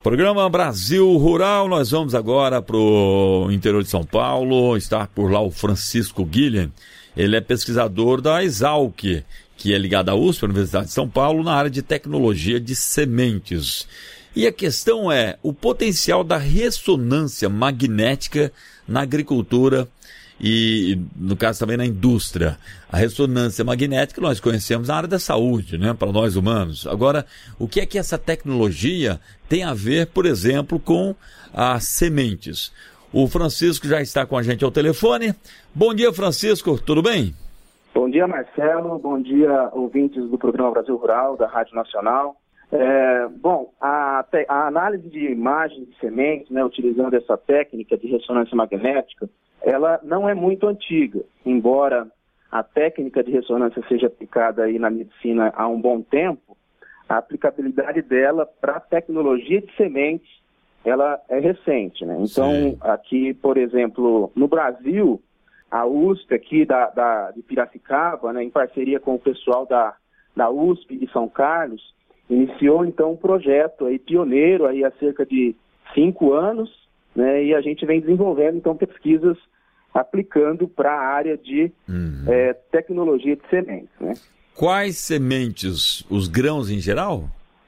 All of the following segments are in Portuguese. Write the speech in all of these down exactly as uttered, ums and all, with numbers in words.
Programa Brasil Rural, nós vamos agora para o interior de São Paulo, está por lá o Francisco Guilhem, ele é pesquisador da Exalc, que é ligada à U S P, a Universidade de São Paulo, na área de tecnologia de sementes. E a questão é o potencial da ressonância magnética na agricultura e, no caso, também na indústria. A ressonância magnética nós conhecemos na área da saúde, né, para nós humanos. Agora, o que é que essa tecnologia tem a ver, por exemplo, com as sementes? O Francisco já está com a gente ao telefone. Bom dia, Francisco, tudo bem? Bom dia, Marcelo. Bom dia, ouvintes do programa Brasil Rural, da Rádio Nacional. É, bom, a, te, a análise de imagens de sementes, né, utilizando essa técnica de ressonância magnética, ela não é muito antiga, embora a técnica de ressonância seja aplicada aí na medicina há um bom tempo, a aplicabilidade dela para a tecnologia de sementes, ela é recente, né? Então, Sim. aqui, por exemplo, no Brasil, a U S P aqui da, da, de Piracicaba, né, em parceria com o pessoal da, da U S P de São Carlos, iniciou então um projeto aí, pioneiro aí, há cerca de cinco anos, né, e a gente vem desenvolvendo então pesquisas aplicando para a área de uhum. é, tecnologia de sementes, né? Quais sementes? Os grãos em geral?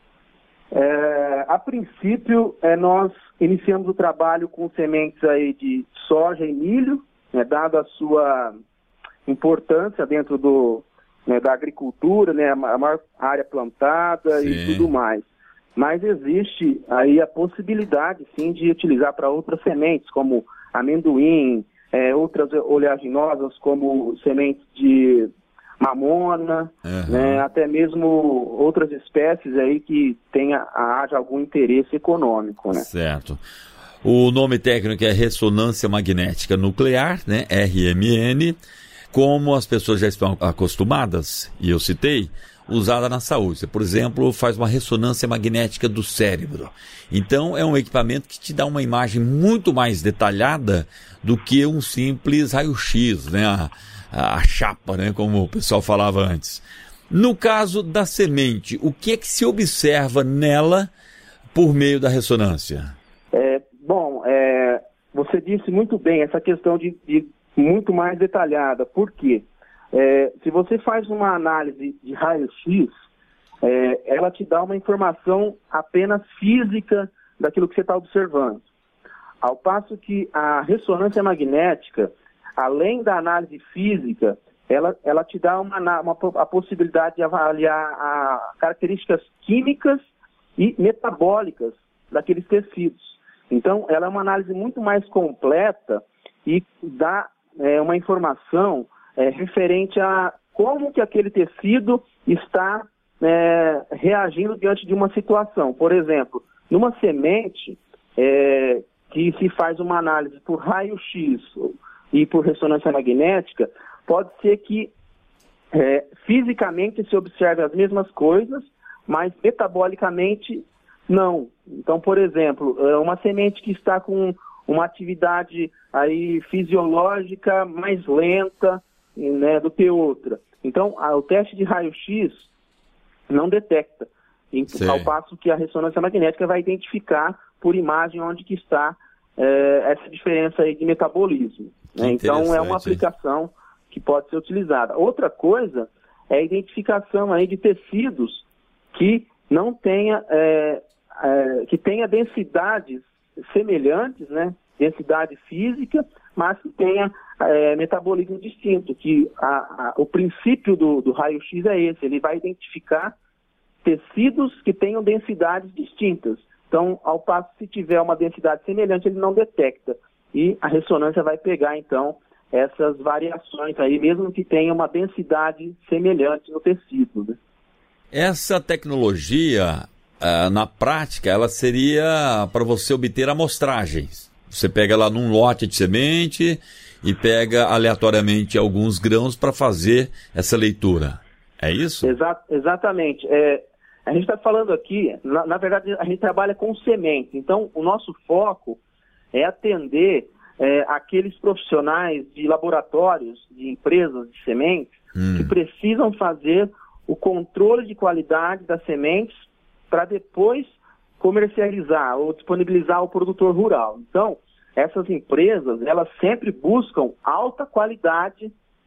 É, a princípio, é, nós iniciamos o trabalho com sementes aí de soja e milho, né, dada a sua importância dentro do, né, da agricultura, né, a maior área plantada Sim. e tudo mais. Mas existe aí a possibilidade, sim, de utilizar para outras sementes, como amendoim, é, outras oleaginosas, como sementes de mamona, uhum. né, até mesmo outras espécies aí que tenha, haja algum interesse econômico, né? Certo. O nome técnico é ressonância magnética nuclear, né, R M N, como as pessoas já estão acostumadas, e eu citei, usada na saúde. Você, por exemplo, faz uma ressonância magnética do cérebro. Então, é um equipamento que te dá uma imagem muito mais detalhada do que um simples raio-x, né? A, a chapa, né? Como o pessoal falava antes. No caso da semente, o que é que se observa nela por meio da ressonância? É, bom, é, você disse muito bem essa questão de, de muito mais detalhada. Por quê? É, se você faz uma análise de raio-x, é, ela te dá uma informação apenas física daquilo que você está observando. Ao passo que a ressonância magnética, além da análise física, ela, ela te dá uma, uma, a possibilidade de avaliar as características químicas e metabólicas daqueles tecidos. Então, ela é uma análise muito mais completa e dá é, uma informação É, referente a como que aquele tecido está é, reagindo diante de uma situação. Por exemplo, numa semente é, que se faz uma análise por raio-x e por ressonância magnética, pode ser que é, fisicamente se observe as mesmas coisas, mas metabolicamente não. Então, por exemplo, uma semente que está com uma atividade aí fisiológica mais lenta, né, do que outra. Então, a, o teste de raio-x não detecta, em, ao passo que a ressonância magnética vai identificar por imagem onde que está é, essa diferença aí de metabolismo. Né? Então, é uma aplicação que pode ser utilizada. Outra coisa é a identificação aí de tecidos que não tenha, é, é, que tenha densidades semelhantes, né? Densidade física, mas que tenha é, metabolismo distinto, que a, a, o princípio do, do raio-x é esse, ele vai identificar tecidos que tenham densidades distintas. Então, ao passo que se tiver uma densidade semelhante, ele não detecta. E a ressonância vai pegar, então, essas variações aí, mesmo que tenha uma densidade semelhante no tecido, né? Essa tecnologia, uh, na prática, ela seria para você obter amostragens. Você pega lá num lote de semente e pega aleatoriamente alguns grãos para fazer essa leitura. É isso? Exa- exatamente. É, a gente está falando aqui, na, na verdade, a gente trabalha com sementes. Então, o nosso foco é atender é, aqueles profissionais de laboratórios, de empresas de sementes, hum. que precisam fazer o controle de qualidade das sementes para depois comercializar ou disponibilizar ao produtor rural. Então, essas empresas, elas sempre buscam alta qualidade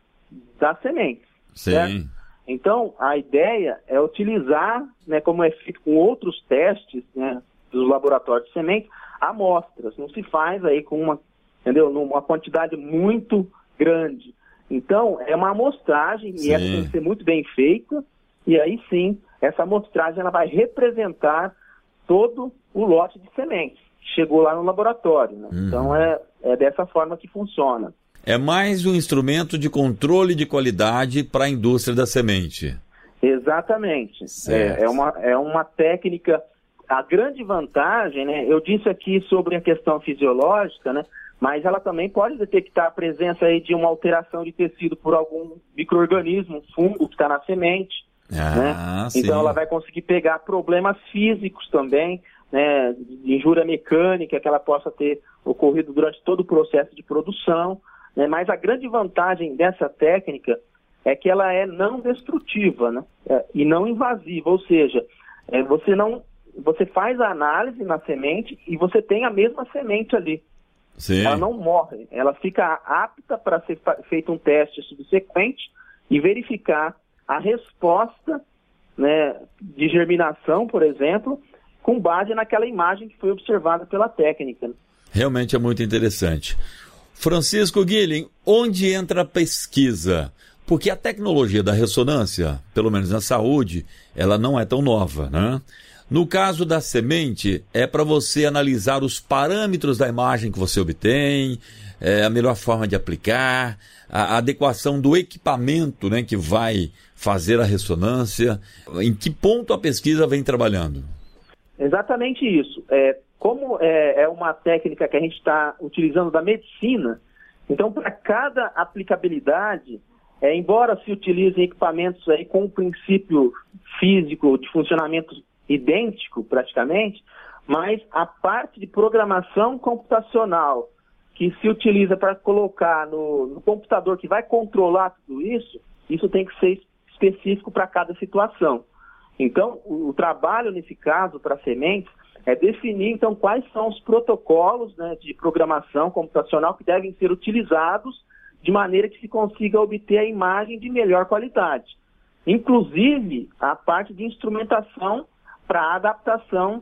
das sementes. Sim. Certo? Então, a ideia é utilizar, né, como é feito com outros testes, né, dos laboratórios de sementes, amostras. Não se faz aí com uma, entendeu, numa quantidade muito grande. Então, é uma amostragem, Sim. e essa tem que ser muito bem feita, e aí sim, essa amostragem ela vai representar todo o lote de sementes que chegou lá no laboratório. Né? Uhum. Então, é, é dessa forma que funciona. É mais um instrumento de controle de qualidade para a indústria da semente. Exatamente. É, é, uma, é uma técnica. A grande vantagem, né? Eu disse aqui sobre a questão fisiológica, né? Mas ela também pode detectar a presença aí de uma alteração de tecido por algum micro-organismo, um fungo que está na semente. Ah, né? Sim. Então ela vai conseguir pegar problemas físicos também, né? De injúria mecânica que ela possa ter ocorrido durante todo o processo de produção. Né? Mas a grande vantagem dessa técnica é que ela é não destrutiva, né? É, e não invasiva, ou seja, é, você, não, você faz a análise na semente e você tem a mesma semente ali. Sim. Ela não morre, ela fica apta para ser feito um teste subsequente e verificar a resposta, né, de germinação, por exemplo, com base naquela imagem que foi observada pela técnica. Realmente é muito interessante. Francisco Guilhem, onde entra a pesquisa? Porque a tecnologia da ressonância, pelo menos na saúde, ela não é tão nova, né? No caso da semente, é para você analisar os parâmetros da imagem que você obtém, é, a melhor forma de aplicar, a, a adequação do equipamento, né, que vai fazer a ressonância. Em que ponto a pesquisa vem trabalhando? Exatamente isso. É, como é, é uma técnica que a gente está utilizando da medicina, então para cada aplicabilidade, é, embora se utilizem equipamentos aí com um princípio físico de funcionamento idêntico praticamente, mas a parte de programação computacional que se utiliza para colocar no, no computador que vai controlar tudo isso, isso tem que ser específico para cada situação. Então, o, o trabalho nesse caso para sementes é definir então quais são os protocolos, né, de programação computacional que devem ser utilizados de maneira que se consiga obter a imagem de melhor qualidade. Inclusive a parte de instrumentação para a adaptação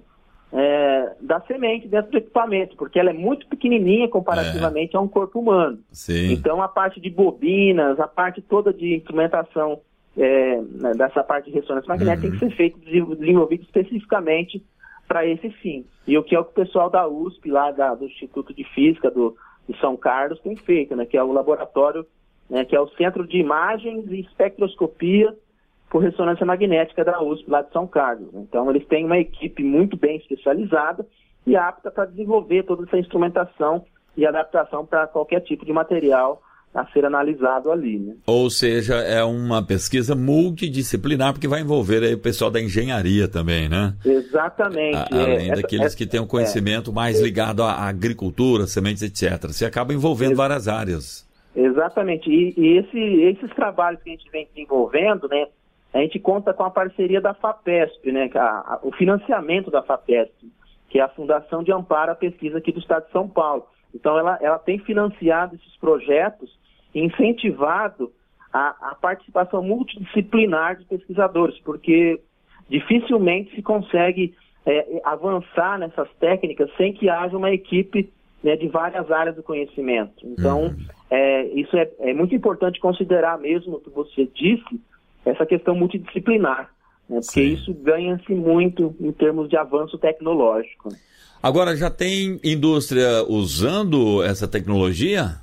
é, da semente dentro do equipamento, porque ela é muito pequenininha comparativamente é. a um corpo humano. Sim. Então a parte de bobinas, a parte toda de instrumentação é, dessa parte de ressonância magnética uhum. tem que ser feito, desenvolvido especificamente para esse fim. E o que é o que o pessoal da U S P, lá da, do Instituto de Física do, de São Carlos, tem feito, né, que é o laboratório, né, que é o Centro de Imagens e Espectroscopia por Ressonância Magnética da U S P, lá de São Carlos. Então, eles têm uma equipe muito bem especializada e apta para desenvolver toda essa instrumentação e adaptação para qualquer tipo de material a ser analisado ali, né? Ou seja, é uma pesquisa multidisciplinar, porque vai envolver aí o pessoal da engenharia também, né? Exatamente. A, além é, daqueles essa, que têm um conhecimento é, mais ligado à agricultura, sementes, etcétera. Você acaba envolvendo ex- várias áreas. Exatamente. E, e esse, esses trabalhos que a gente vem desenvolvendo, né? A gente conta com a parceria da FAPESP, né? A, a, o financiamento da FAPESP, que é a Fundação de Amparo à Pesquisa aqui do Estado de São Paulo. Então, ela, ela tem financiado esses projetos e incentivado a, a participação multidisciplinar de pesquisadores, porque dificilmente se consegue é, avançar nessas técnicas sem que haja uma equipe, né, de várias áreas do conhecimento. Então, uhum. é, isso é, é muito importante considerar mesmo o que você disse, essa questão multidisciplinar, né, porque Sim. isso ganha-se muito em termos de avanço tecnológico. Agora, já tem indústria usando essa tecnologia?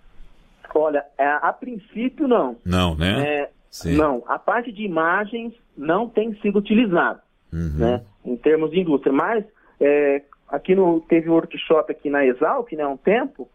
Olha, a, a princípio não. Não, né? É, não, a parte de imagens não tem sido utilizada, uhum. né, em termos de indústria. Mas é, aqui no, teve um workshop aqui na Exalc, né, há um tempo,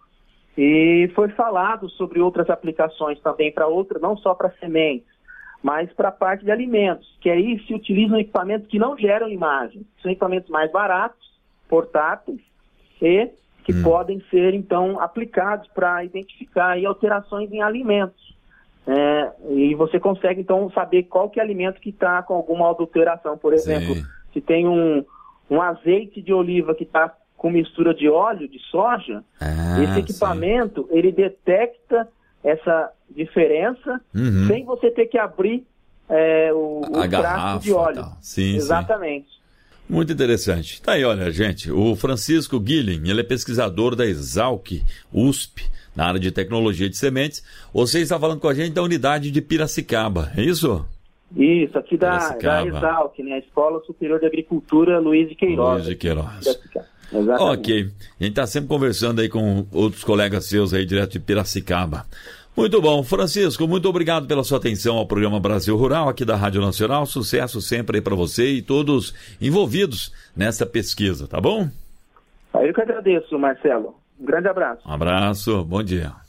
e foi falado sobre outras aplicações também para outras, não só para sementes, mas para a parte de alimentos, que aí se utilizam equipamentos que não geram imagens, são equipamentos mais baratos, portáteis, e que hum. podem ser, então, aplicados para identificar aí alterações em alimentos. É, e você consegue, então, saber qual que é alimento que está com alguma adulteração. Por exemplo, Sim. se tem um, um azeite de oliva que está com mistura de óleo de soja, ah, esse equipamento, sim. ele detecta essa diferença uhum. sem você ter que abrir é, o, o frasco de óleo. Sim, exatamente. Sim. Muito interessante. Tá aí, olha, gente, o Francisco Guilhem, ele é pesquisador da Exalc U S P, na área de tecnologia de sementes. Você está falando com a gente da unidade de Piracicaba, é isso? Isso, aqui da, da Exalc, né? A Escola Superior de Agricultura Luiz de Queiroz. Luiz de Queiroz. Ok, a gente está sempre conversando aí com outros colegas seus aí direto de Piracicaba. Muito bom, Francisco, muito obrigado pela sua atenção ao programa Brasil Rural aqui da Rádio Nacional. Sucesso sempre aí para você e todos envolvidos nessa pesquisa, tá bom? Eu que agradeço, Marcelo. Um grande abraço. Um abraço, bom dia.